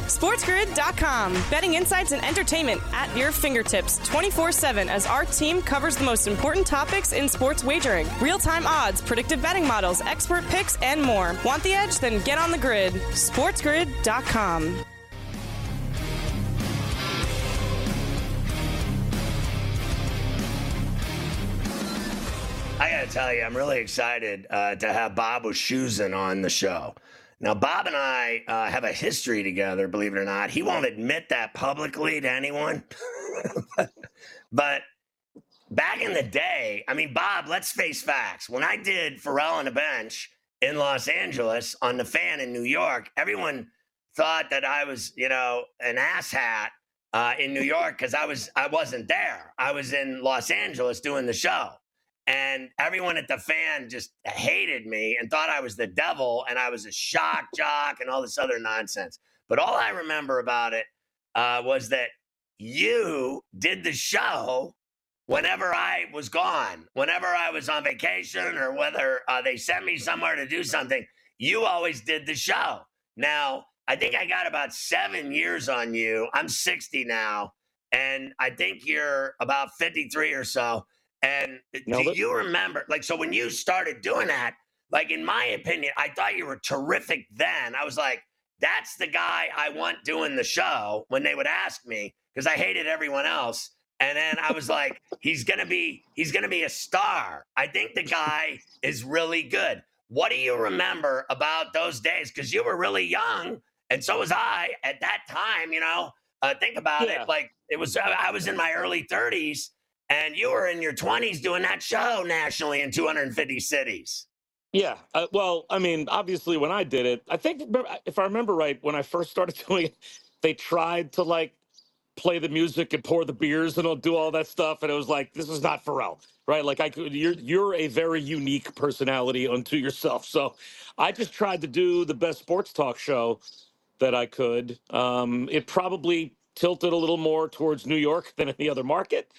SportsGrid.com. Betting insights and entertainment at your fingertips 24/7 as our team covers the most important topics in sports wagering. Real-time odds, predictive betting models, expert picks, and more. Want the edge? Then get on the grid. SportsGrid.com. I got to tell you, I'm really excited to have Bob Wischusen on the show. Now, Bob and I have a history together, believe it or not. He won't admit that publicly to anyone. But back in the day, I mean, Bob, let's face facts. When I did Pharrell on the Bench in Los Angeles on The Fan in New York, everyone thought that I was, an asshat in New York because I wasn't there. I was in Los Angeles doing the show. And everyone at The Fan just hated me and thought I was the devil and I was a shock jock and all this other nonsense. But all I remember about it was that you did the show whenever I was gone, whenever I was on vacation or whether they sent me somewhere to do something, you always did the show. Now, I think I got about 7 years on you. I'm 60 now, and I think you're about 53 or so. And do you remember, so when you started doing that, in my opinion, I thought you were terrific then. I was like, that's the guy I want doing the show when they would ask me, because I hated everyone else. And then I was like, he's going to be a star. I think the guy is really good. What do you remember about those days? Because you were really young, and so was I at that time, think about it. I was in my early 30s. And you were in your 20s doing that show nationally in 250 cities. Yeah. Well, I mean, obviously, when I did it, I think, if I remember right, when I first started doing it, they tried to, play the music and pour the beers and do all that stuff. And it was like, this is not Pharrell, right? You're a very unique personality unto yourself. So I just tried to do the best sports talk show that I could. It probably tilted a little more towards New York than any other market.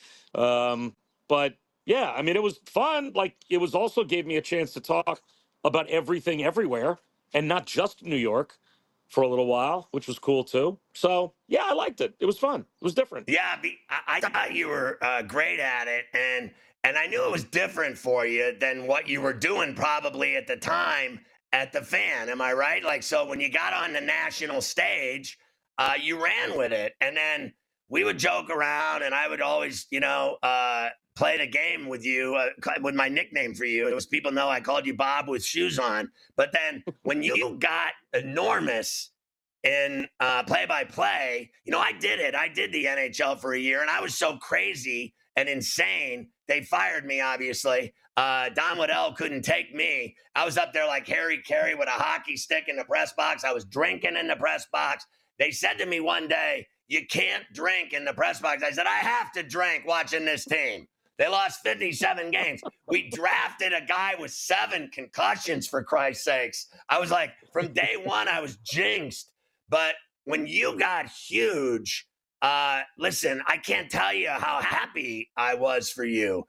But yeah, I mean, it was fun. It was also gave me a chance to talk about everything everywhere and not just New York for a little while, which was cool too. So yeah, I liked it. It was fun. It was different. Yeah. I thought you were great at it. And I knew it was different for you than what you were doing probably at the time at The Fan. Am I right? So when you got on the national stage, you ran with it. And then we would joke around, and I would always, play the game with you with my nickname for you. It was people know I called you Bob with shoes on. But then when you got enormous in play-by-play, I did it. I did the NHL for a year, and I was so crazy and insane. They fired me, obviously. Don Waddell couldn't take me. I was up there like Harry Carey with a hockey stick in the press box. I was drinking in the press box. They said to me one day, you can't drink in the press box. I said, I have to drink watching this team. They lost 57 games. We drafted a guy with 7 concussions, for Christ's sakes. I was like, from day one, I was jinxed. But when you got huge, listen, I can't tell you how happy I was for you.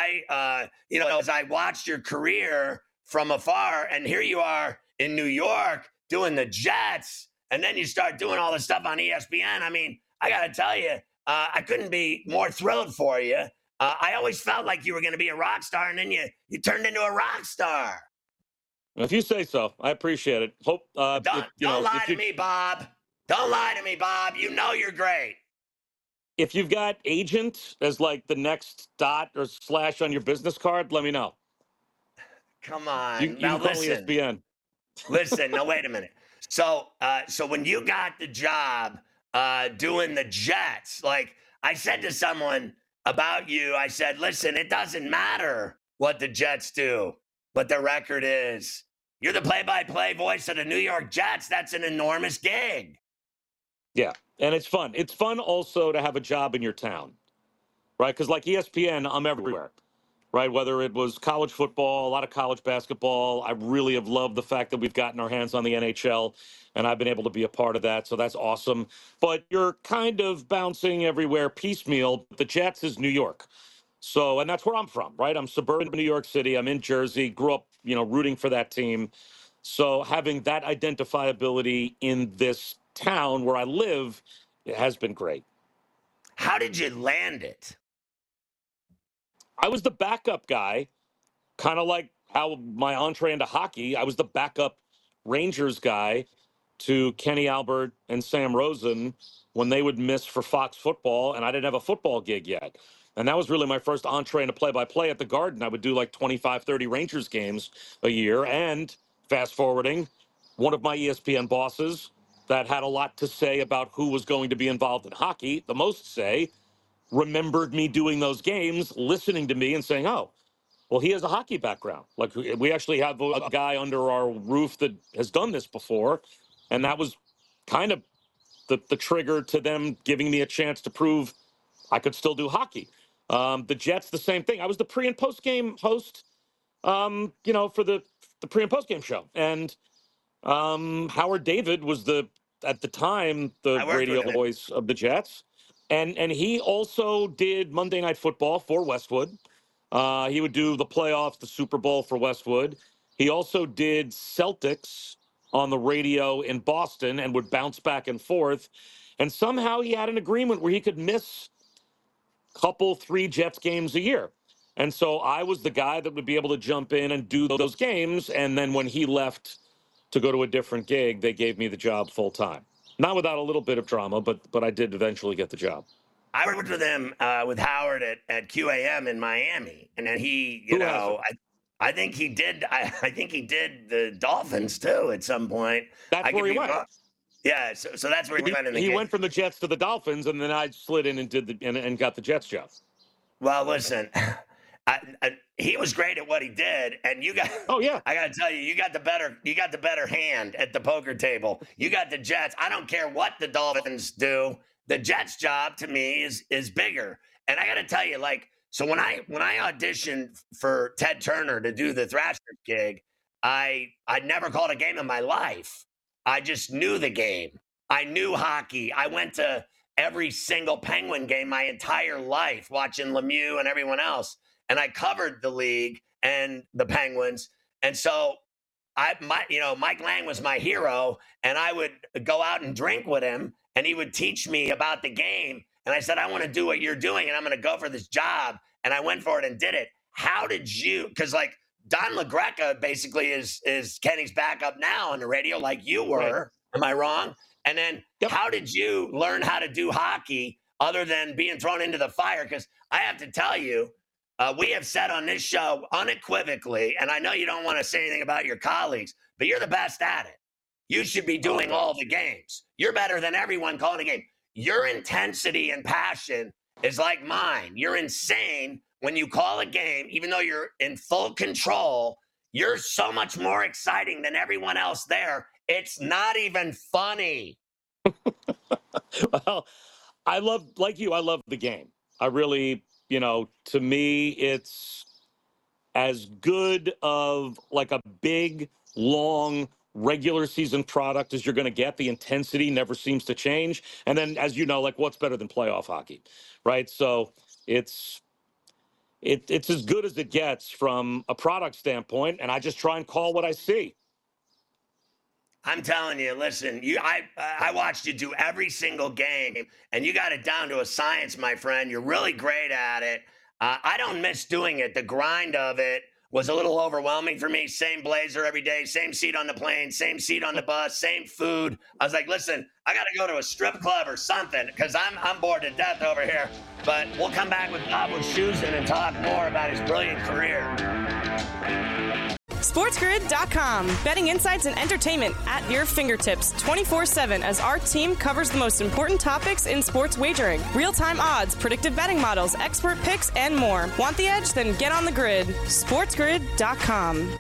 As I watched your career from afar, and here you are in New York doing the Jets, and then you start doing all this stuff on ESPN. I mean, I got to tell you, I couldn't be more thrilled for you. I always felt like you were going to be a rock star, and then you turned into a rock star. If you say so, I appreciate it. Hope don't lie to me, Bob. Don't lie to me, Bob. You know you're great. If you've got agent as the next dot or slash on your business card, let me know. Come on. You now can call listen. ESPN. Listen, no, wait a minute. So when you got the job doing the Jets, I said to someone about you, I said, listen, it doesn't matter what the Jets do, what their record is. You're the play-by-play voice of the New York Jets. That's an enormous gig. Yeah, and it's fun. It's fun also to have a job in your town, right? Because ESPN, I'm everywhere. Right, whether it was college football, a lot of college basketball. I really have loved the fact that we've gotten our hands on the NHL, and I've been able to be a part of that, so that's awesome. But you're kind of bouncing everywhere piecemeal. The Jets is New York. So, and that's where I'm from, right? I'm suburban New York City. I'm in Jersey, grew up, rooting for that team. So having that identifiability in this town where I live, it has been great. How did you land it? I was the backup guy, kind of like how my entree into hockey. I was the backup Rangers guy to Kenny Albert and Sam Rosen when they would miss for Fox football, and I didn't have a football gig yet. And that was really my first entree into play-by-play at the Garden. I would do like 25, 30 Rangers games a year. And fast forwarding, one of my ESPN bosses that had a lot to say about who was going to be involved in hockey, the most say, remembered me doing those games, listening to me and saying, oh, well, he has a hockey background. Like, we actually have a guy under our roof that has done this before. And that was kind of the trigger to them giving me a chance to prove I could still do hockey. The Jets, the same thing. I was the pre and post game host, for the pre and post game show. And Howard David was at the time, the radio voice of the Jets. And he also did Monday Night Football for Westwood. He would do the playoffs, the Super Bowl for Westwood. He also did Celtics on the radio in Boston and would bounce back and forth. And somehow he had an agreement where he could miss couple 3 Jets games a year. And so I was the guy that would be able to jump in and do those games. And then when he left to go to a different gig, they gave me the job full time. Not without a little bit of drama, but I did eventually get the job. I worked with him, with Howard at QAM in Miami. And then he, I think he did. I think he did the Dolphins too at some point. That's where he went. Yeah, so that's where he went in the He game. went from the Jets to the Dolphins, and then I slid in and did and got the Jets job. Well, listen, he was great at what he did, and you got. Oh yeah, I got to tell you, you got the better hand at the poker table. You got the Jets. I don't care what the Dolphins do. The Jets job to me is bigger, and I got to tell you, like, so when I auditioned for Ted Turner to do the Thrashers gig, I'd never called a game in my life. I just knew the game. I knew hockey. I went to every single Penguin game my entire life, watching Lemieux and everyone else. And I covered the league and the Penguins. And so Mike Lang was my hero, and I would go out and drink with him, and he would teach me about the game. And I said, I want to do what you're doing, and I'm going to go for this job. And I went for it and did it. How did you, because like, Don LaGreca basically is Kenny's backup now on the radio, like you were. Right. Am I wrong? And then How did you learn how to do hockey other than being thrown into the fire? Because I have to tell you, we have said on this show unequivocally, and I know you don't want to say anything about your colleagues, but you're the best at it. You should be doing all the games. You're better than everyone calling a game. Your intensity and passion is like mine. You're insane. When you call a game, even though you're in full control, you're so much more exciting than everyone else there. It's not even funny. Well, I love the game. I really, to me, it's as good of like a big, long, regular season product as you're going to get. The intensity never seems to change. And then, as you know, like, what's better than playoff hockey, right? So it's as good as it gets from a product standpoint, and I just try and call what I see. I'm telling you, listen, I watched you do every single game, and you got it down to a science, my friend. You're really great at it. I don't miss doing it. The grind of it was a little overwhelming for me. Same blazer every day, same seat on the plane, same seat on the bus, same food. I was like, listen, I got to go to a strip club or something because I'm bored to death over here. But we'll come back with Bob Wischusen and talk more about his brilliant career. SportsGrid.com. Betting insights and entertainment at your fingertips 24/7 as our team covers the most important topics in sports wagering. Real-time odds, predictive betting models, expert picks, and more. Want the edge? Then get on the grid. SportsGrid.com.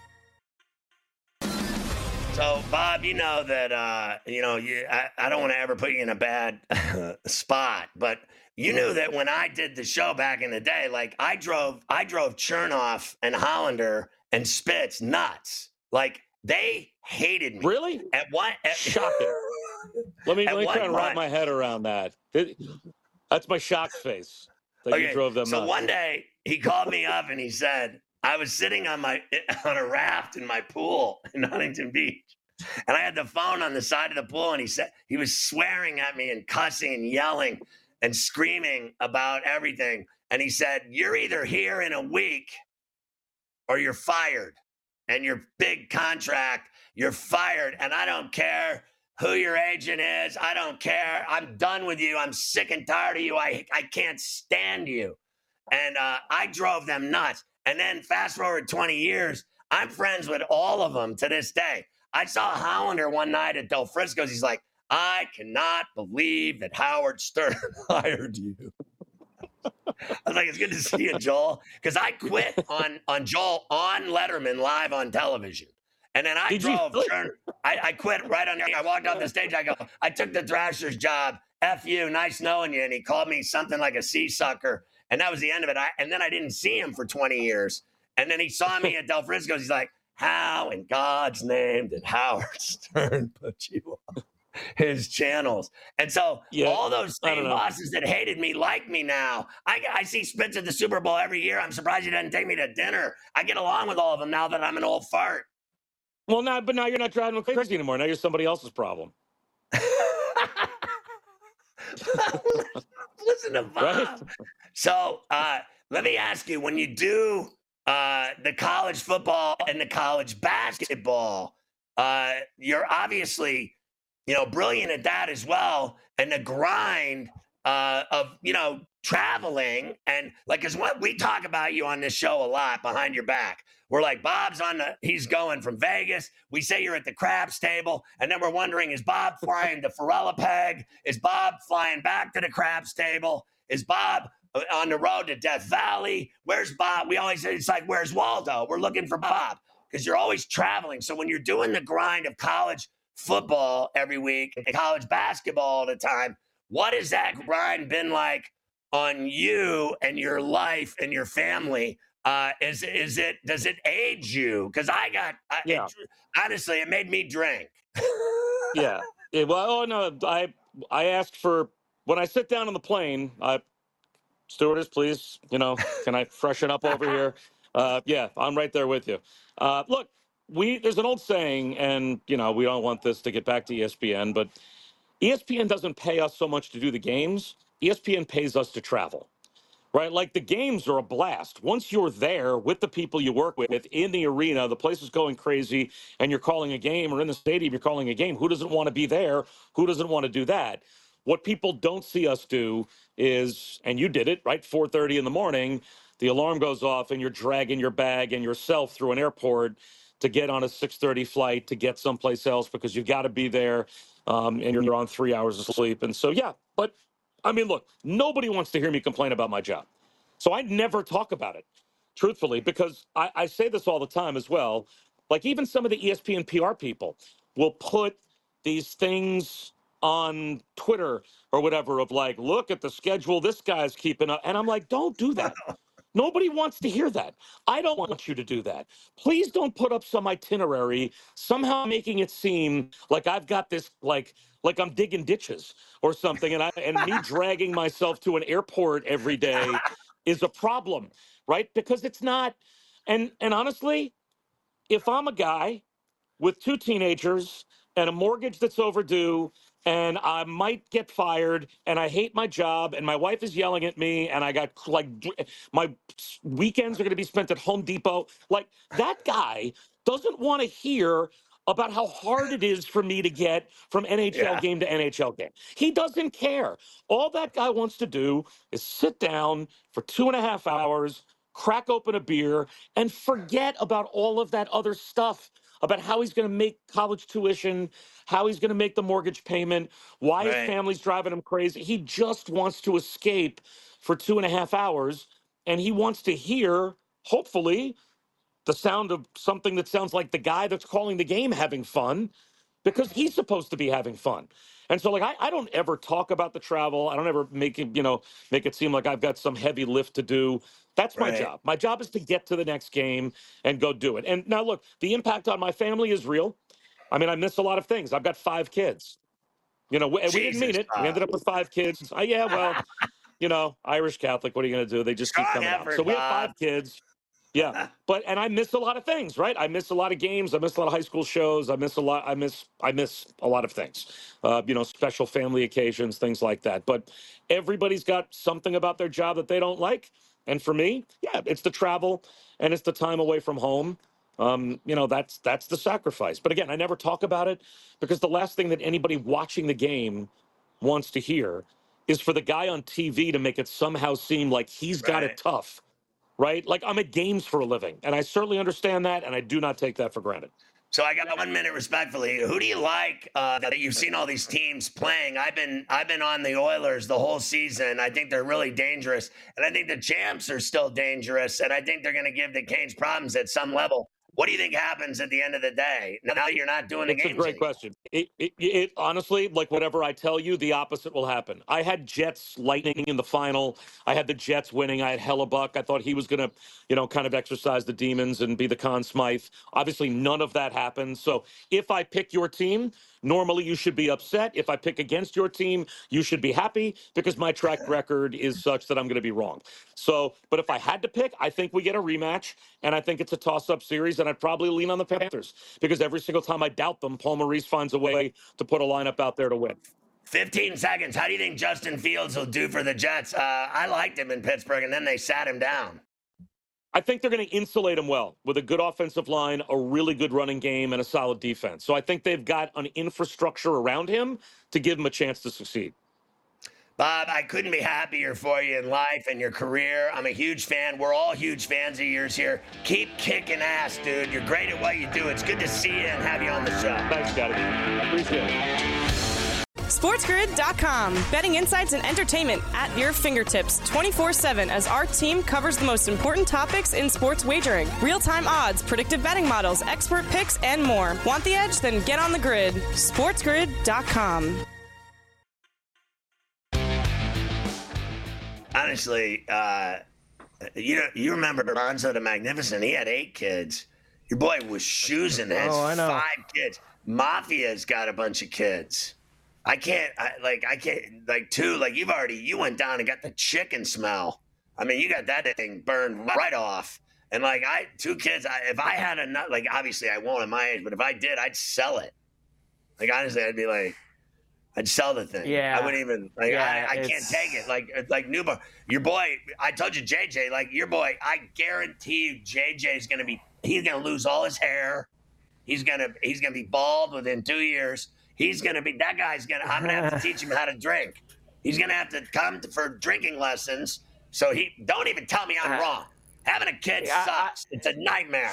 So, Bob, you know that, I don't want to ever put you in a bad spot, but you knew that when I did the show back in the day, like I drove Chernoff and Hollander and Spitz nuts. Like they hated me. Really? Shocking. Let me try and wrap my head around that. That's my shock face. That you drove them nuts. One day he called me up and he said, I was sitting on a raft in my pool in Huntington Beach. And I had the phone on the side of the pool, and he was swearing at me and cussing and yelling and screaming about everything. And he said, "You're either here in a week or you're fired. And your big contract, you're fired. And I don't care who your agent is. I don't care. I'm done with you. I'm sick and tired of you. I can't stand you." And I drove them nuts. And then fast forward 20 years, I'm friends with all of them to this day. I saw Hollander one night at Del Frisco's. He's like, "I cannot believe that Howard Stern hired you." I was like, "It's good to see you, Joel." Because I quit on Joel on Letterman live on television. And then I drove. I quit right on there. I walked off the stage. I go, "I took the Thrasher's job. F you. Nice knowing you." And he called me something like a sea sucker. And that was the end of it. And then I didn't see him for 20 years. And then he saw me at Del Frisco's. He's like, "How in God's name did Howard Stern put you on his channels?" And so all those same bosses that hated me like me now. I see Spitz at the Super Bowl every year. I'm surprised he doesn't take me to dinner. I get along with all of them now that I'm an old fart. Well, but now you're not driving me crazy anymore. Now you're somebody else's problem. Listen to Bob. Right? So let me ask you, when you do the college football and the college basketball, you're obviously, brilliant at that as well. And the grind of, traveling and because what we talk about you on this show a lot behind your back. We're like, Bob's he's going from Vegas. We say you're at the craps table. And then we're wondering, is Bob flying to Peg? Is Bob flying back to the craps table? Is Bob on the road to Death Valley? Where's Bob? We always say, it's like, where's Waldo? We're looking for Bob because you're always traveling. So when you're doing the grind of college football every week and college basketball all the time, what has that grind been like on you and your life and your family? Does it age you? Because honestly, it made me drink. Yeah. Well, no, I asked for, when I sit down on the plane, stewardess, please, can I freshen up over here? Yeah, I'm right there with you. Look, there's an old saying, and, we don't want this to get back to ESPN, but ESPN doesn't pay us so much to do the games. ESPN pays us to travel. Right? Like the games are a blast. Once you're there with the people you work with in the arena, the place is going crazy, and you're calling a game, or in the stadium, you're calling a game. Who doesn't want to be there? Who doesn't want to do that? What people don't see us do is, and you did it, right? 4:30 in the morning, the alarm goes off, and you're dragging your bag and yourself through an airport to get on a 6:30 flight to get someplace else because you've got to be there, and you're on 3 hours of sleep. And so, but I mean, look, nobody wants to hear me complain about my job. So I never talk about it, truthfully, because I say this all the time as well. Like even some of the ESPN PR people will put these things on Twitter or whatever of like, look at the schedule this guy's keeping up. And I'm like, don't do that. Nobody wants to hear that. I don't want you to do that. Please don't put up some itinerary, somehow making it seem like I've got this, like I'm digging ditches or something, and me dragging myself to an airport every day is a problem, right? Because it's not. And honestly, if I'm a guy with 2 teenagers and a mortgage that's overdue, and I might get fired, and I hate my job, and my wife is yelling at me, and I got my weekends are going to be spent at Home Depot. Like that guy doesn't want to hear about how hard it is for me to get from NHL game to NHL game. He doesn't care. All that guy wants to do is sit down for 2.5 hours, crack open a beer, and forget about all of that other stuff about how he's going to make college tuition, how he's going to make the mortgage payment, why his family's driving him crazy. He just wants to escape for 2.5 hours, and he wants to hear, hopefully, the sound of something that sounds like the guy that's calling the game having fun, because he's supposed to be having fun. And so, like, I don't ever talk about the travel. I don't ever make it seem like I've got some heavy lift to do. That's my job. My job is to get to the next game and go do it. And now, look, the impact on my family is real. I mean, I miss a lot of things. I've got 5 kids. We didn't mean it. We ended up with 5 kids. Irish Catholic. What are you going to do? They just keep coming out. So we have 5 kids. Yeah, and I miss a lot of things, right? I miss a lot of games. I miss a lot of high school shows. I miss a lot. I miss a lot of things. Special family occasions, things like that. But everybody's got something about their job that they don't like. And for me, yeah, it's the travel and it's the time away from home. That's the sacrifice. But again, I never talk about it because the last thing that anybody watching the game wants to hear is for the guy on TV to make it somehow seem like he's got it tough. Right? Like I'm at games for a living, and I certainly understand that, and I do not take that for granted. So I got 1 minute respectfully. Who do you like that you've seen all these teams playing? I've been on the Oilers the whole season. I think they're really dangerous, and I think the Champs are still dangerous, and I think they're going to give the Canes problems at some level. What do you think happens at the end of the day? Now you're not doing the games. It's a great question. It honestly, like whatever I tell you, the opposite will happen. I had Jets Lightning in the final. I had the Jets winning. I had Hellebuck. I thought he was going to, kind of exercise the demons and be the Conn Smythe. Obviously, none of that happened. So if I pick your team, normally you should be upset. If I pick against your team, you should be happy because my track record is such that I'm going to be wrong. So, but if I had to pick, I think we get a rematch, and I think it's a toss-up series, and I'd probably lean on the Panthers because every single time I doubt them, Paul Maurice finds a way to put a lineup out there to win. 15 seconds. How do you think Justin Fields will do for the Jets? I liked him in Pittsburgh, and then they sat him down. I think they're going to insulate him well with a good offensive line, a really good running game, and a solid defense. So I think they've got an infrastructure around him to give him a chance to succeed. Bob, I couldn't be happier for you in life and your career. I'm a huge fan. We're all huge fans of yours here. Keep kicking ass, dude. You're great at what you do. It's good to see you and have you on the show. Thanks, Scotty. I appreciate it. SportsGrid.com. Betting insights and entertainment at your fingertips 24/7 as our team covers the most important topics in sports wagering. Real-time odds, predictive betting models, expert picks, and more. Want the edge? Then get on the grid. SportsGrid.com. Honestly, you remember Alonzo the Magnificent. He had 8 kids. Your boy was Shoezin has 5 kids. Mafia's got a bunch of kids. I can't, you went down and got the chicken smell. I mean, you got that thing burned right off. And 2 kids, if I had obviously I won't at my age, but if I did, I'd sell it. Honestly, I'd be I'd sell the thing. Yeah. I wouldn't even, I can't take it. Like newborn, your boy, I told you, JJ, your boy, I guarantee you JJ's he's going to lose all his hair. He's going to be bald within 2 years. I'm going to have to teach him how to drink. He's going to have to come for drinking lessons. So don't even tell me I'm wrong. Having a kid sucks. It's a nightmare.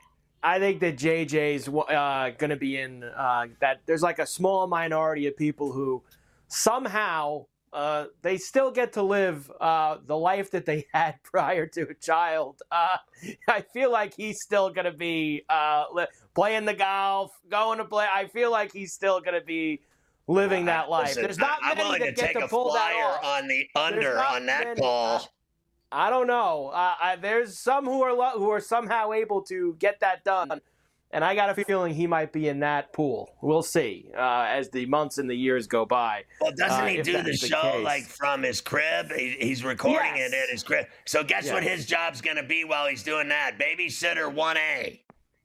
I think that JJ's going to be in that. There's a small minority of people who somehow they still get to live the life that they had prior to a child. I feel like he's still going to be playing the golf, going to play. I feel like he's still going to be living that life. Listen, there's not many I'm willing that to get take to a pull that flyer off. on the under on that call. I don't know. There's some who are somehow able to get that done, and I got a feeling he might be in that pool. We'll see as the months and the years go by. Well, doesn't he do the show from his crib? He's recording it at his crib. So guess what his job's going to be while he's doing that? Babysitter 1A.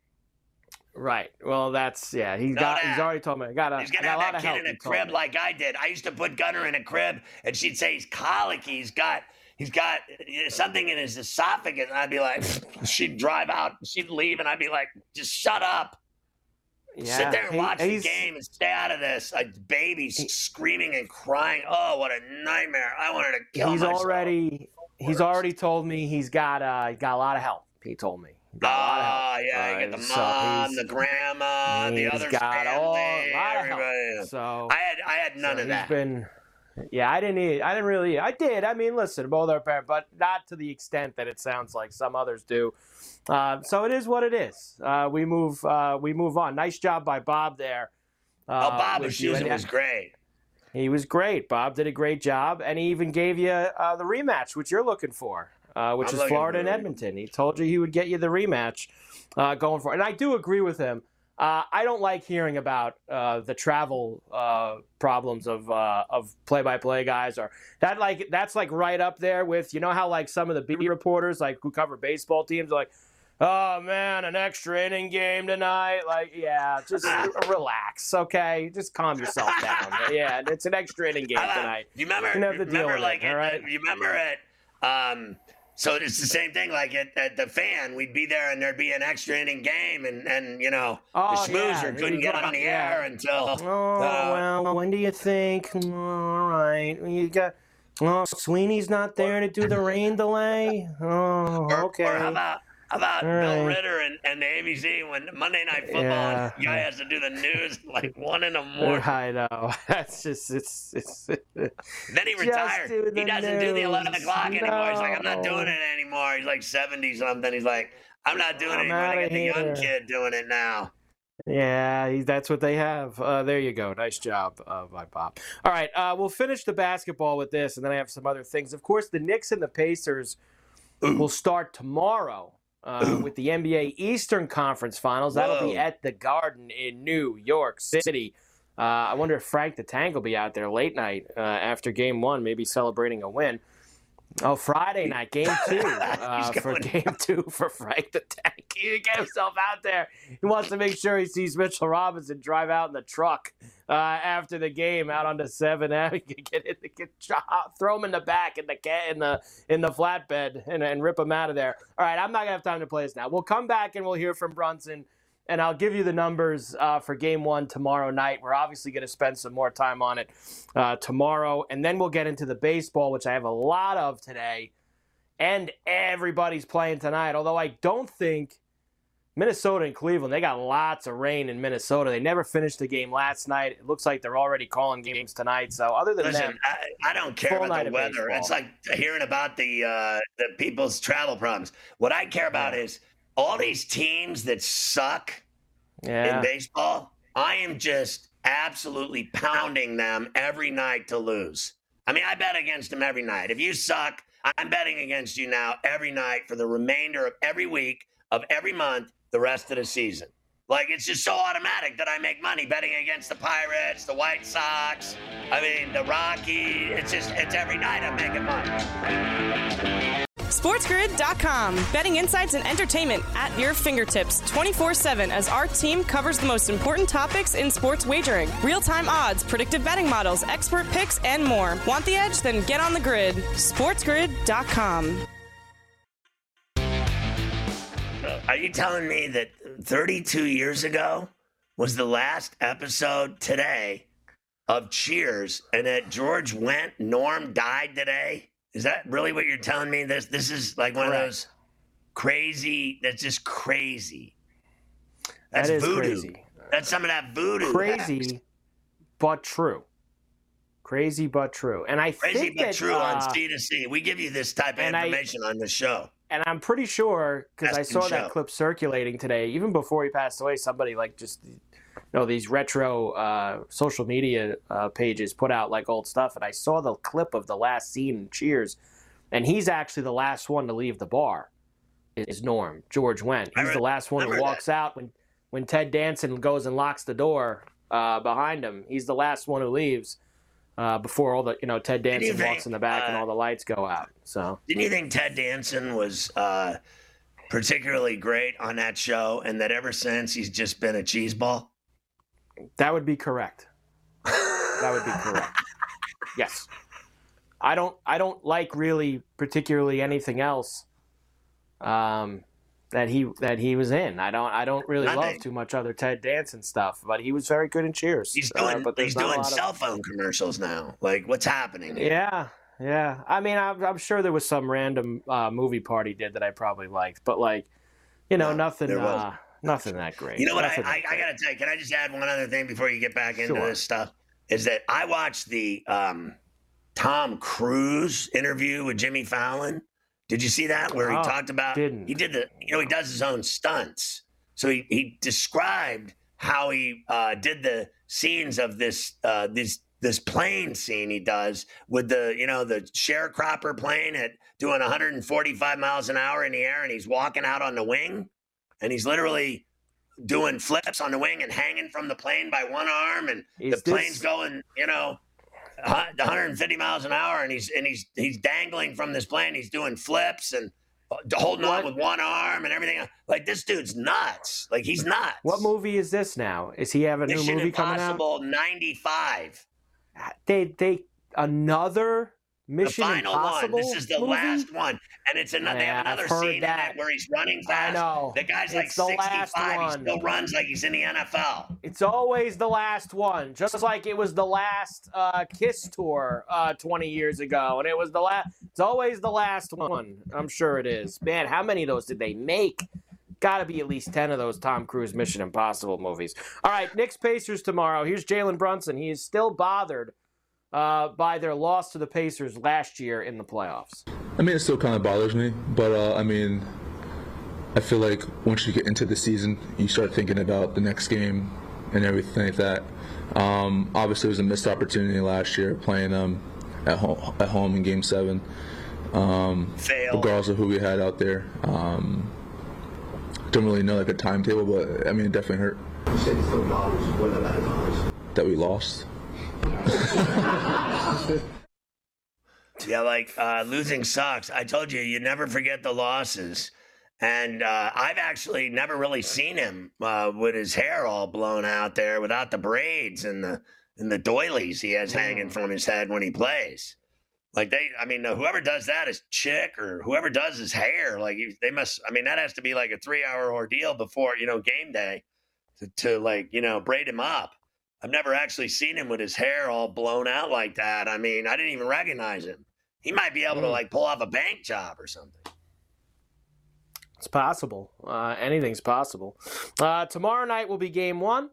Right. Well, that's He's already told me. He's gonna have that kid in a crib like I did. I used to put Gunner in a crib, and she'd say he's colicky. He's got something in his esophagus, and I'd be like, she'd drive out, she'd leave, and I'd be like, just shut up. Yeah, sit there and watch the game and stay out of this. Babies screaming and crying. Oh, what a nightmare! I wanted to kill myself. He's already told me he's got a lot of help. He told me. You get the mom, the grandma, the other family, everybody. So I had none of that. I did. I mean, listen, both our parents, but not to the extent that it sounds like some others do. So it is what it is. We move on. Nice job by Bob there. Bob was great. He was great. Bob did a great job, and he even gave you the rematch, which you're looking for. Which is Florida and Edmonton. He told you he would get you the rematch going for it. And I do agree with him. I don't like hearing about the travel problems of play-by-play guys, or that's like right up there with, you know how like some of the beat reporters like who cover baseball teams are like, oh man, an extra inning game tonight. Like, yeah, just relax, okay? Just calm yourself down. Yeah, it's an extra inning game tonight. You remember? You have to deal with like it, all right? You remember it? So it's the same thing. Like at the Fan, we'd be there and there'd be an extra inning game, and you know the schmoozer couldn't get on the air until. Well, when do you think? All right, you got. Oh, Sweeney's not there to do the rain delay. Oh, okay. Or how about Bill Ritter and the ABC when Monday Night Football and the guy has to do the news like 1 a.m. I know. That's just it's. Then he retired. He doesn't do the 11 o'clock anymore. He's like, I'm not doing it anymore. He's like 70 something. He's like, I'm not doing it anymore. I got the young kid doing it now. Yeah, that's what they have. There you go. Nice job by Bob. All right, we'll finish the basketball with this, and then I have some other things. Of course, the Knicks and the Pacers will start tomorrow. With the NBA Eastern Conference Finals. That'll be at the Garden in New York City. I wonder if Frank the Tank will be out there late night after Game 1, maybe celebrating a win. Oh, Friday night, Game 2 Game 2 for Frank the Tank. He get himself out there. He wants to make sure he sees Mitchell Robinson drive out in the truck after the game out on the 7 Ave. Throw him in the back in the flatbed and rip him out of there. All right, I'm not gonna have time to play this now. We'll come back and we'll hear from Brunson. And I'll give you the numbers for Game 1 tomorrow night. We're obviously going to spend some more time on it tomorrow. And then we'll get into the baseball, which I have a lot of today. And everybody's playing tonight. Although I don't think Minnesota and Cleveland, they got lots of rain in Minnesota. They never finished the game last night. It looks like they're already calling games tonight. So other than that, I don't care about the weather. It's like hearing about the people's travel problems. What I care about is all these teams that suck in baseball, I am just absolutely pounding them every night to lose. I mean, I bet against them every night. If you suck, I'm betting against you now every night for the remainder of every week of every month, the rest of the season. Like, it's just so automatic that I make money betting against the Pirates, the White Sox, I mean, the Rockies. It's every night I'm making money. SportsGrid.com. Betting insights and entertainment at your fingertips 24/7 as our team covers the most important topics in sports wagering. Real-time odds, predictive betting models, expert picks, and more. Want the edge? Then get on the grid. SportsGrid.com. Are you telling me that 32 years ago was the last episode today of Cheers and that George Norm died today? Is that really what you're telling me? This is like one of those crazy, that's just crazy. That's voodoo. Crazy. That's some of that voodoo. Crazy, but true. Crazy, but true. And I think but true on C2C. We give you this type of information on the show. And I'm pretty sure, because I saw that clip circulating today, even before he passed away, somebody like just, these retro social media pages put out like old stuff. And I saw the clip of the last scene in Cheers. And he's actually the last one to leave the bar, is Norm, George Wendt. He's the last one who walks out when Ted Danson goes and locks the door behind him. He's the last one who leaves. Before all the, Ted Danson walks in the back and all the lights go out. So, didn't you think Ted Danson was particularly great on that show, and that ever since he's just been a cheeseball? That would be correct. That would be correct. Yes, I don't like really particularly anything else that he was in. I don't really love too much other Ted Danson stuff, but he was very good in Cheers. He's doing cell phone commercials now. Like, what's happening? Yeah. I mean, I'm sure there was some random movie part he did that I probably liked, but nothing that great. You know what? I gotta tell you. Can I just add one other thing before you get back into this stuff? Is that I watched the Tom Cruise interview with Jimmy Fallon. Did you see that where he talked about he did he does his own stunts. So he described how he did the scenes of this plane scene he does with the sharecropper plane at doing 145 miles an hour in the air, and he's walking out on the wing, and he's literally doing flips on the wing and hanging from the plane by one arm, and the plane's going, 150 miles an hour, and he's dangling from this plane. He's doing flips and holding on with one arm and everything. Like, this dude's nuts. Like, he's nuts. What movie is this now? Is he have a new movie coming out? Mission Impossible 95. Another Mission Impossible one. This is the last one, and it's another. They have another scene in it where he's running fast. I know. The guy's like 65. He still runs like he's in the NFL. It's always the last one, just like it was the last Kiss tour 20 years ago, and it was the last. It's always the last one. I'm sure it is. Man, how many of those did they make? Got to be at least 10 of those Tom Cruise Mission Impossible movies. All right, Knicks Pacers tomorrow. Here's Jalen Brunson. He is still bothered by their loss to the Pacers last year in the playoffs. I mean, it still kind of bothers me, but I feel like once you get into the season, you start thinking about the next game and everything like that. Obviously, it was a missed opportunity last year playing them at home in Game 7. Regardless of who we had out there. Don't really know like a timetable, but I mean, it definitely hurt. You said it still bothers. What about it bothers? That we lost. Yeah, like losing sucks. I told you, you never forget the losses. And I've actually never really seen him with his hair all blown out there without the braids and the doilies he has hanging from his head when he plays. Like whoever does that is Chick, or whoever does his hair, like they must. I mean, that has to be like a 3-hour ordeal before game day to braid him up. I've never actually seen him with his hair all blown out like that. I mean, I didn't even recognize him. He might be able to pull off a bank job or something. It's possible. Anything's possible. Tomorrow night will be Game 1.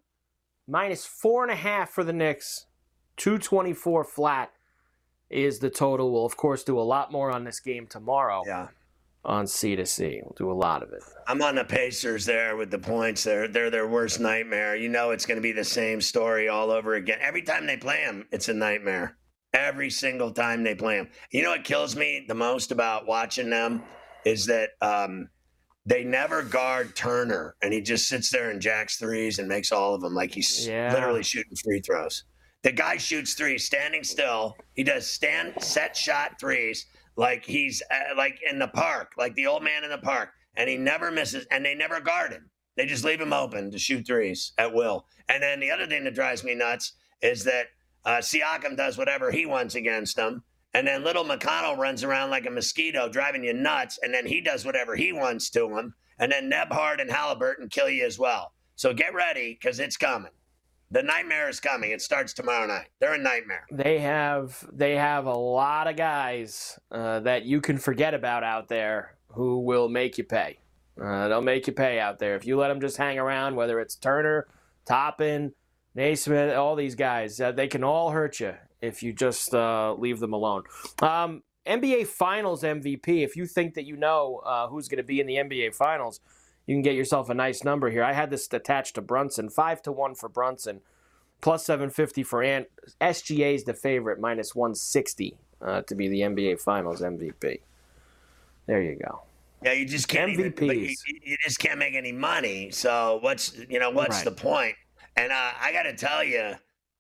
-4.5 for the Knicks. 224 flat is the total. We'll, of course, do a lot more on this game tomorrow. Yeah. On C2C. We'll do a lot of it. I'm on the Pacers there with the points. They're their worst nightmare. You know it's going to be the same story all over again. Every time they play them, it's a nightmare. Every single time they play them. You know what kills me the most about watching them is that they never guard Turner, and he just sits there and jacks threes and makes all of them like he's literally shooting free throws. The guy shoots threes standing still. He does set shot threes like he's like in the park, like the old man in the park, and he never misses, and they never guard him. They just leave him open to shoot threes at will. And then the other thing that drives me nuts is that Siakam does whatever he wants against them, and then little McConnell runs around like a mosquito driving you nuts, and then he does whatever he wants to him, and then Nebhard and Halliburton kill you as well. So get ready, because it's coming. The nightmare is coming. It starts tomorrow night. They're a nightmare. They have a lot of guys that you can forget about out there who will make you pay. They'll make you pay out there. If you let them just hang around, whether it's Turner, Toppin, Naismith, all these guys, they can all hurt you if you just leave them alone. NBA Finals MVP, if you think that you know who's going to be in the NBA Finals, you can get yourself a nice number here. I had this attached to Brunson, 5-1 for Brunson, plus 750 for Ant. SGA is the favorite, -160 to be the NBA Finals MVP. There you go. Yeah, you just can't you just can't make any money. So what's the point? And I got to tell you,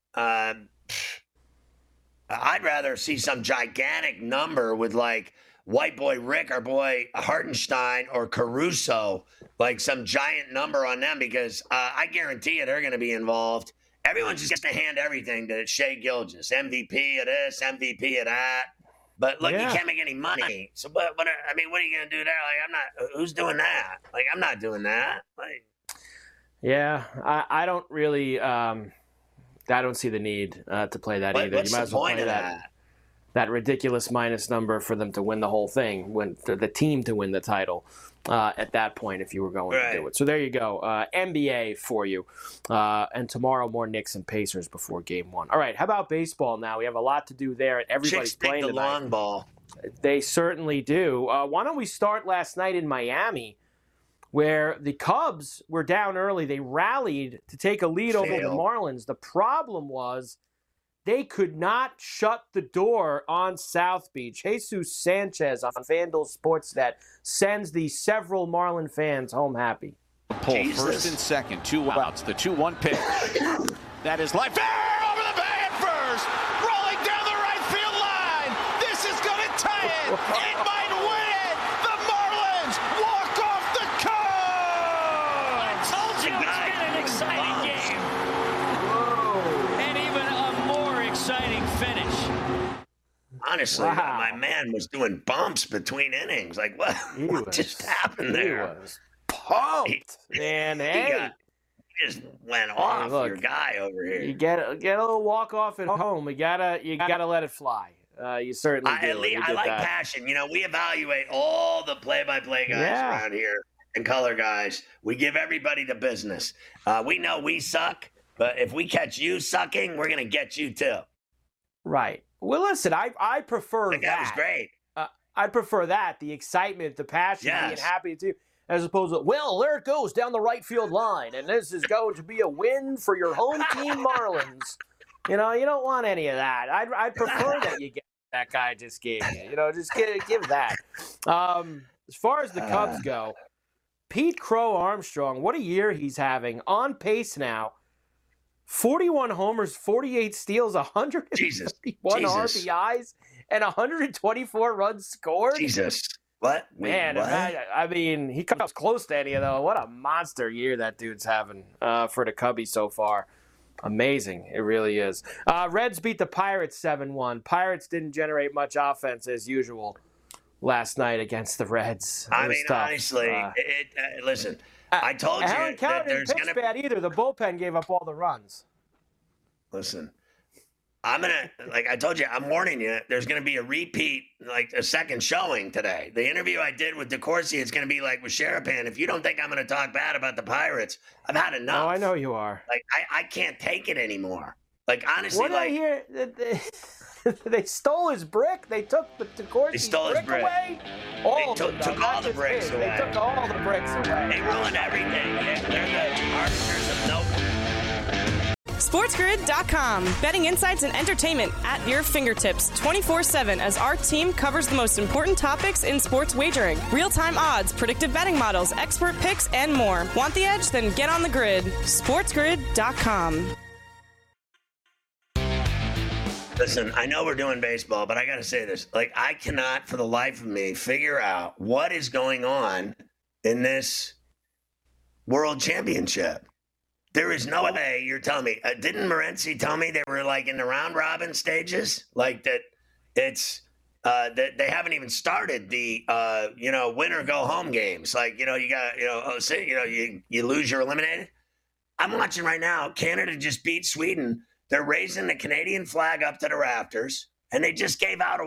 I'd rather see some gigantic number with like White Boy Rick, our boy Hartenstein, or Caruso, like some giant number on them, because I guarantee you they're going to be involved. Everyone just gets to hand everything to Shai Gilgeous, MVP of this, MVP of that. But look, you can't make any money. So, what are you going to do there? Like, I'm not. Who's doing that? Like, I'm not doing that. Like, yeah, I don't really. I don't see the need to play that either. What's you might the as well point play of that? That ridiculous minus number for them to win the whole thing, the team to win the title at that point if you were going to do it. So there you go. NBA for you. And tomorrow, more Knicks and Pacers before Game 1. All right, how about baseball now? We have a lot to do there. Everybody's playing the long ball. They certainly do. Why don't we start last night in Miami, where the Cubs were down early. They rallied to take a lead over the Marlins. The problem was they could not shut the door on South Beach. Jesus Sanchez on FanDuel Sportsnet sends the several Marlin fans home happy. Pull Jesus. first and second, 2 outs. The 2-1 pitch. That is life fair over the bay at first. Rolling down the right field line. This is going to tie it. It might win it. The Marlins walk off the cone. I told you it's been an exciting game. And even a more exciting finish. Honestly, my man was doing bumps between innings. Like, what just happened there? He was pumped, man. Hey, He just went off. look, your guy over here. you get a little walk off at home. You gotta let it fly. You certainly do. I like passion. You know, we evaluate all the play-by-play guys around here and color guys. We give everybody the business. We know we suck, but if we catch you sucking, we're gonna get you too. Right. Well, listen, I prefer that. That was great. I prefer that, the excitement, the passion, being happy to, as opposed to, well, there it goes down the right field line, and this is going to be a win for your home team Marlins. You know, you don't want any of that. I'd prefer that you get that guy just gave you. You know, just give that. As far as the Cubs go, Pete Crow Armstrong, what a year he's having. On pace now. 41 homers, 48 steals, 151 RBIs, and 124 runs scored. Jesus. What? Man, what? I mean, he comes close to any of those. What a monster year that dude's having for the Cubbies so far. Amazing. It really is. Reds beat the Pirates 7-1. Pirates didn't generate much offense as usual last night against the Reds. I mean, honestly, listen, I told you that there's going to be bad either. The bullpen gave up all the runs. Listen, I'm going to, like I told you, I'm warning you, there's going to be a repeat, like a second showing today. The interview I did with DeCourcy, it's going to be like with Sherapan. If you don't think I'm going to talk bad about the Pirates, I've had enough. Oh, I know you are. Like, I can't take it anymore. Like, honestly, what did I hear? They stole his brick. They took the DeCourcy's brick away. They took all the bricks away. They took all the bricks away. They ruined everything. They're the arbiters of no. SportsGrid.com. Betting insights and entertainment at your fingertips 24/7 as our team covers the most important topics in sports wagering. Real-time odds, predictive betting models, expert picks, and more. Want the edge? Then get on the grid. SportsGrid.com. Listen, I know we're doing baseball, but I got to say this. Like, I cannot for the life of me figure out what is going on in this World Championship. There is no way you're telling me. Didn't Morency tell me they were like in the round robin stages? Like that it's that they haven't even started the win or go home games. Like, you got, you lose, you're eliminated. I'm watching right now. Canada just beat Sweden. They're raising the Canadian flag up to the rafters, and they just gave out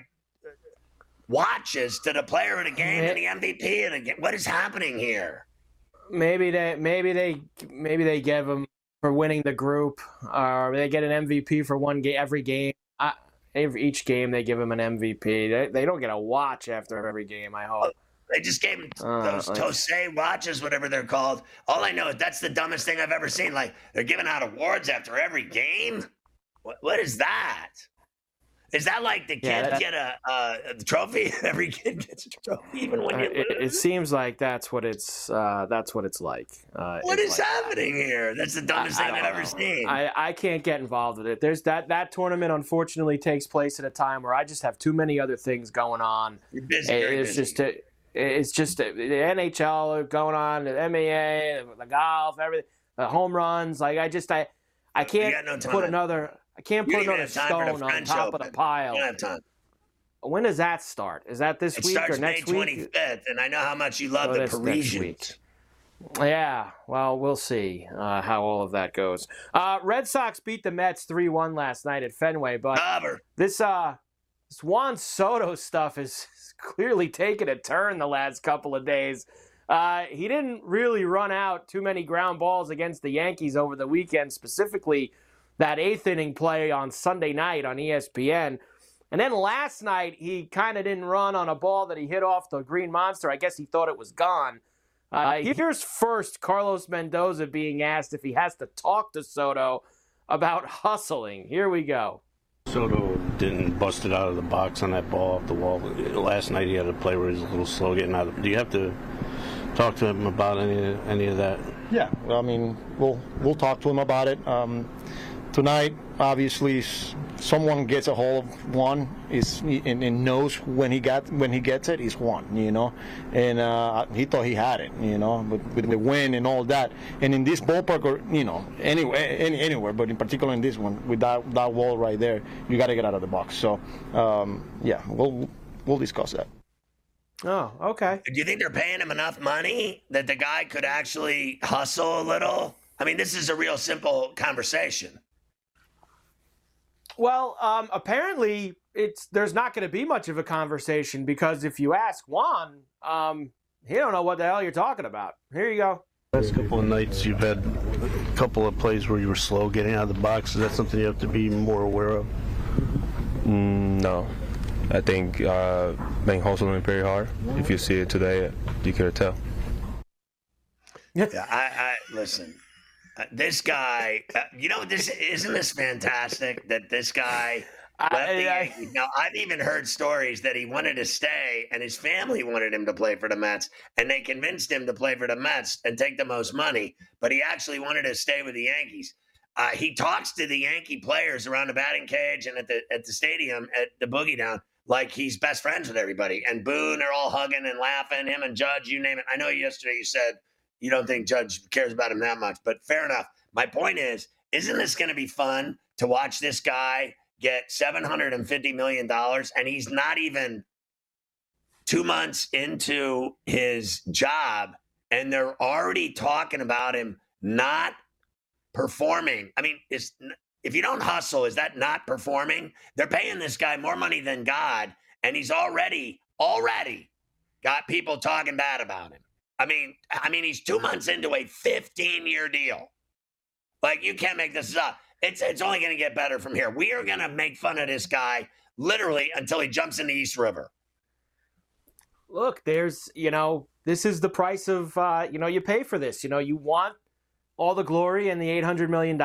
watches to the player of the game and the MVP of the game. What is happening here? Maybe they give them for winning the group, or they get an MVP for one game every game. Each game they give them an MVP. They don't get a watch after every game. I hope. They just gave them those Tosei watches, whatever they're called. All I know is that's the dumbest thing I've ever seen. Like, they're giving out awards after every game? What is that? Is that like the kids get a trophy? Every kid gets a trophy, even when you lose? It seems like that's what it's like. What is happening here? That's the dumbest thing I've ever seen. I can't get involved with it. There's that tournament unfortunately takes place at a time where I just have too many other things going on. You're busy. It's just the NHL going on, the MAA, the golf, everything, the home runs. Like I can't put another stone on top of the pile. You don't have time. When does that start? Is that this week or next week? It starts May 25th, and I know how much you love the Parisians. Yeah, well, we'll see how all of that goes. Red Sox beat the Mets 3-1 last night at Fenway, but this Juan Soto stuff is clearly taken a turn the last couple of days. He didn't really run out too many ground balls against the Yankees over the weekend, specifically that 8th inning play on Sunday night on ESPN. And then last night, he kind of didn't run on a ball that he hit off the Green Monster. I guess he thought it was gone. Here's first Carlos Mendoza being asked if he has to talk to Soto about hustling. Here we go. Soto didn't bust it out of the box on that ball off the wall. Last night he had a play where he was a little slow getting out. Do you have to talk to him about any of that? Yeah, I mean, we'll talk to him about it. Tonight, obviously, someone gets a hold of Juan and knows when he gets it, he's Juan, and he thought he had it, with the win and all that. And in this ballpark, or anywhere, but in particular in this one, with that wall right there, you got to get out of the box. So, yeah, we'll discuss that. Oh, okay. Do you think they're paying him enough money that the guy could actually hustle a little? I mean, this is a real simple conversation. Well, apparently there's not going to be much of a conversation, because if you ask Juan, he don't know what the hell you're talking about. Here you go. Last couple of nights, you've had a couple of plays where you were slow getting out of the box. Is that something you have to be more aware of? No. I think being hustling very hard. If you see it today, you could tell. Yeah, I listen. This guy, isn't this fantastic that this guy left the Yankees? Now, I've even heard stories that he wanted to stay and his family wanted him to play for the Mets, and they convinced him to play for the Mets and take the most money, but he actually wanted to stay with the Yankees. He talks to the Yankee players around the batting cage and at the stadium at the Boogie Down like he's best friends with everybody. And Boone are all hugging and laughing, him and Judge, you name it. I know yesterday you said you don't think Judge cares about him that much, but fair enough. My point is, isn't this going to be fun to watch this guy get $750 million and he's not even 2 months into his job and they're already talking about him not performing? I mean, if you don't hustle, is that not performing? They're paying this guy more money than God, and he's already got people talking bad about him. I mean, he's 2 months into a 15-year deal. Like, you can't make this up. It's only going to get better from here. We are going to make fun of this guy literally until he jumps in the East River. Look, this is the price of, you pay for this. You want all the glory and the $800 million.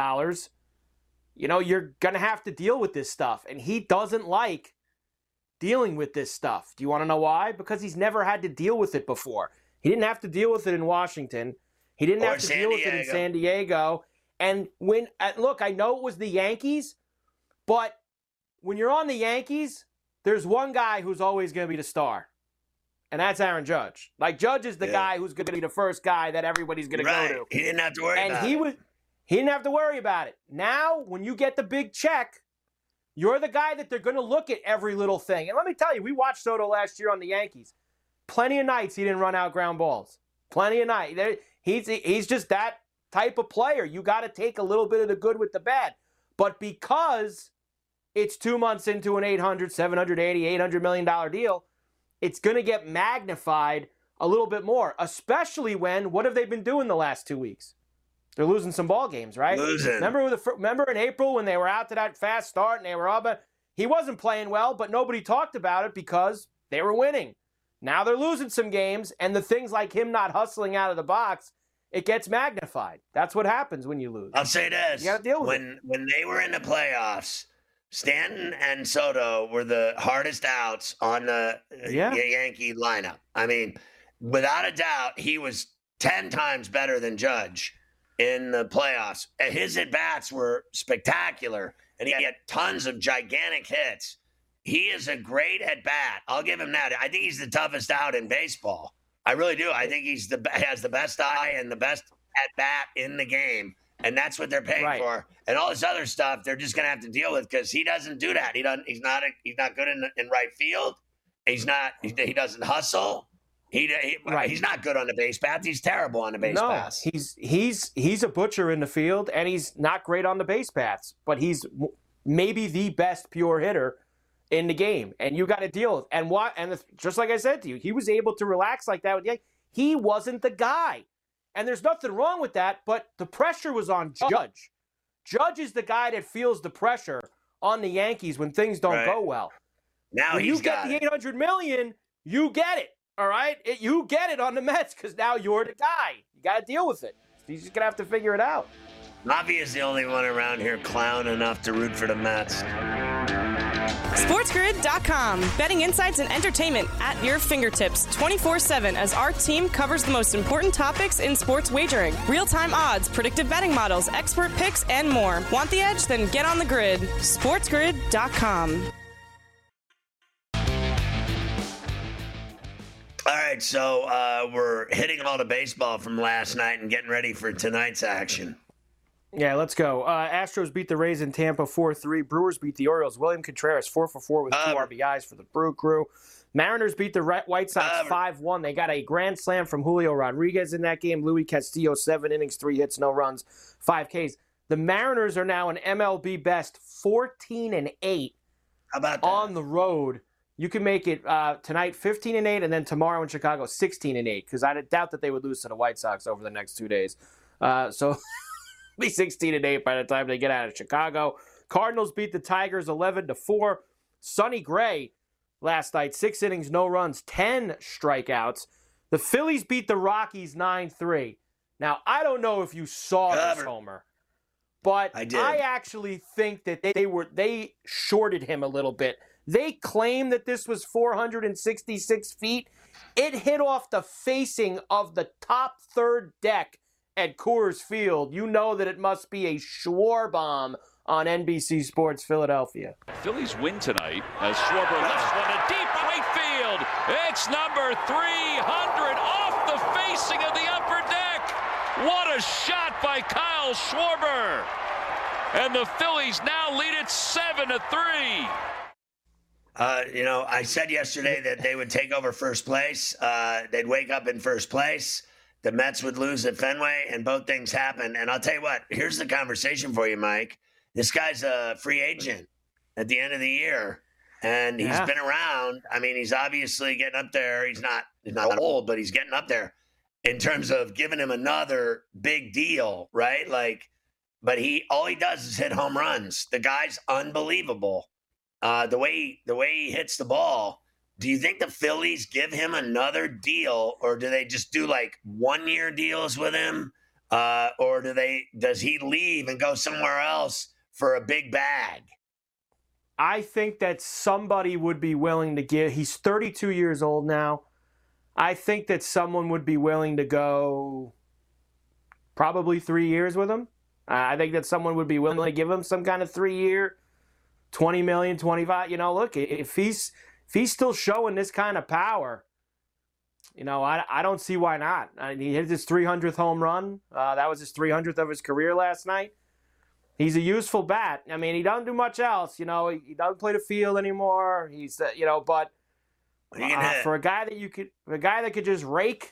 You're going to have to deal with this stuff. And he doesn't like dealing with this stuff. Do you want to know why? Because he's never had to deal with it before. He didn't have to deal with it in Washington. He didn't have to deal with it in San Diego. And look, I know it was the Yankees, but when you're on the Yankees, there's one guy who's always going to be the star, and that's Aaron Judge. Like, Judge is the guy who's going to be the first guy that everybody's going to go to. He didn't have to worry about it. He didn't have to worry about it. Now, when you get the big check, you're the guy that they're going to look at every little thing. And let me tell you, we watched Soto last year on the Yankees. Plenty of nights he didn't run out ground balls. Plenty of nights. He's just that type of player. You got to take a little bit of the good with the bad. But because it's 2 months into an $800, $780, $800 million deal, it's going to get magnified a little bit more, especially when, what have they been doing the last 2 weeks? They're losing some ball games, right? Remember in April when they were out to that fast start and they were up? He wasn't playing well, but nobody talked about it because they were winning. Now they're losing some games, and the things like him not hustling out of the box, it gets magnified. That's what happens when you lose. I'll say this. You got to deal with it. When they were in the playoffs, Stanton and Soto were the hardest outs on the Yankee lineup. I mean, without a doubt, he was 10 times better than Judge in the playoffs. His at-bats were spectacular, and he had tons of gigantic hits. He is a great at-bat. I'll give him that. I think he's the toughest out in baseball. I really do. I think he has the best eye and the best at-bat in the game, and that's what they're paying for. And all this other stuff, they're just going to have to deal with because he doesn't do that. He's not good in right field. He doesn't hustle. He's not good on the base path. He's terrible on the base paths. He's a butcher in the field, and he's not great on the base paths. But he's maybe the best pure hitter in the game, and you got to deal with. And just like I said to you, he was able to relax like that with Yankees. He wasn't the guy, and there's nothing wrong with that. But the pressure was on Judge. Judge is the guy that feels the pressure on the Yankees when things don't go well. Now when you get the $800 million, you get it. All right? You get it on the Mets because now you're the guy. You got to deal with it. He's just going to have to figure it out. Lavi is the only one around here clown enough to root for the Mets. SportsGrid.com. Betting insights and entertainment at your fingertips 24/7 as our team covers the most important topics in sports wagering. Real-time odds, predictive betting models, expert picks, and more. Want the edge? Then get on the grid. SportsGrid.com. All right, so we're hitting all the baseball from last night and getting ready for tonight's action. Yeah, let's go. Astros beat the Rays in Tampa 4-3. Brewers beat the Orioles. William Contreras 4-for-4 with 2 RBIs for the Brew Crew. Mariners beat the White Sox 5-1. They got a grand slam from Julio Rodriguez in that game. Luis Castillo, 7 innings, 3 hits, no runs, 5 Ks. The Mariners are now an MLB best 14-8 How about that? on the road. You can make it tonight 15-8, and then tomorrow in Chicago 16-8, because I doubt that they would lose to the White Sox over the next 2 days. So be 16-8 by the time they get out of Chicago. Cardinals beat the Tigers 11-4. Sonny Gray last night, 6 innings, no runs, 10 strikeouts. The Phillies beat the Rockies 9-3. Now, I don't know if you saw this, Homer, but I actually think that they shorted him a little bit. They claim that this was 466 feet. It hit off the facing of the top third deck at Coors Field. You know that it must be a Schwarber bomb on NBC Sports Philadelphia. Phillies win tonight as Schwarber lifts one to deep right field. It's number 300 off the facing of the upper deck. What a shot by Kyle Schwarber. And the Phillies now lead it 7-3. I said yesterday that they would take over first place. They'd wake up in first place. The Mets would lose at Fenway, and both things happen. And I'll tell you what, here's the conversation for you, Mike. This guy's a free agent at the end of the year, and he's been around. I mean, he's obviously getting up there. He's not old, but he's getting up there in terms of giving him another big deal, right? But all he does is hit home runs. The guy's unbelievable. The way he hits the ball. Do you think the Phillies give him another deal, or do they just do 1-year deals with him? Or does he leave and go somewhere else for a big bag? I think that somebody would be willing to give. He's 32 years old now. I think that someone would be willing to go probably 3 years with him. I think that someone would be willing to give him some kind of 3-year, $20 million, $25. Look, if he's still showing this kind of power, I don't see why not. He hit his 300th home run. That was his 300th of his career last night. He's a useful bat. I mean, he doesn't do much else. He doesn't play the field anymore. He's, but for a guy that could just rake,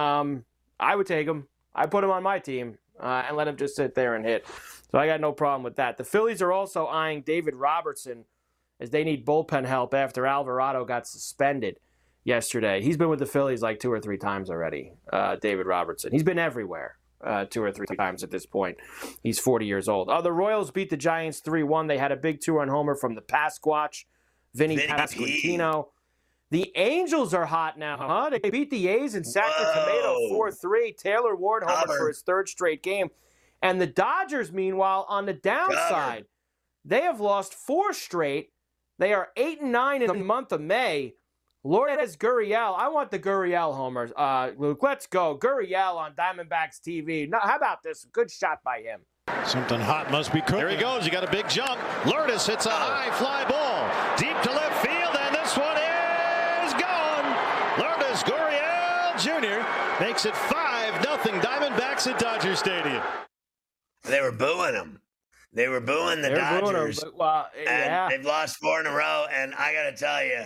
I would take him. I put him on my team and let him just sit there and hit. So I got no problem with that. The Phillies are also eyeing David Robertson as they need bullpen help after Alvarado got suspended yesterday. He's been with the Phillies 2 or 3 times already, David Robertson. He's been everywhere 2 or 3 times at this point. He's 40 years old. The Royals beat the Giants 3-1. They had a big 2-run homer from the Pasquatch, Vinny Pasquantino. The Angels are hot now, huh? They beat the A's in Sacramento 4-3. Taylor Ward homered for his 3rd straight game. And the Dodgers, meanwhile, on the downside, they have lost 4 straight. They are 8-9 in the month of May. Lourdes Gurriel. I want the Gurriel homers. Luke, let's go. Gurriel on Diamondbacks TV. Now, how about this? Good shot by him. Something hot must be cooking. There he goes. He got a big jump. Lourdes hits a high fly ball. Deep to left field, and this one is gone. Lourdes Gurriel Jr. makes it 5-0 Diamondbacks at Dodger Stadium. They were booing him. They were booing the Dodgers. And they've lost 4 in a row. And I got to tell you,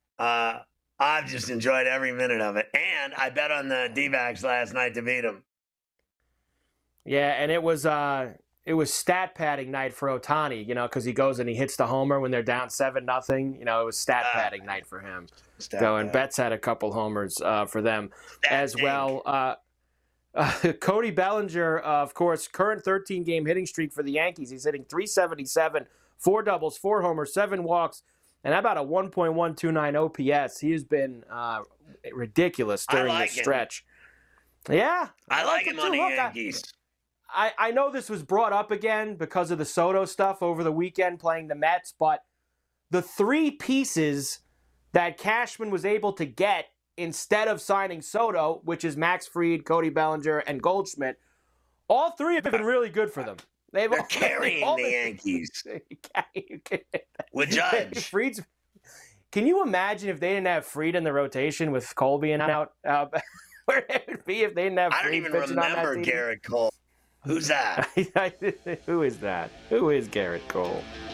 I've just enjoyed every minute of it. And I bet on the D-backs last night to beat them. Yeah, and it was stat padding night for Ohtani, because he goes and he hits the homer when they're down 7-0. It was stat padding night for him. And Betts had a couple homers for them as well. Cody Bellinger, of course, current 13-game hitting streak for the Yankees. He's hitting .377, 4 doubles, 4 homers, 7 walks, and about a 1.129 OPS. He has been ridiculous during this stretch. Yeah. I like him on the Yankees. I know this was brought up again because of the Soto stuff over the weekend playing the Mets, but the three pieces that Cashman was able to get instead of signing Soto, which is Max Fried, Cody Bellinger, and Goldschmidt, all three have been really good for them. They're carrying the Yankees with Judge. Fried's. Can you imagine if they didn't have Fried in the rotation with Colby and out? Where it would be if they didn't have Fried. I don't even remember Garrett Cole. Who's that? Who is that? Who is Garrett Cole?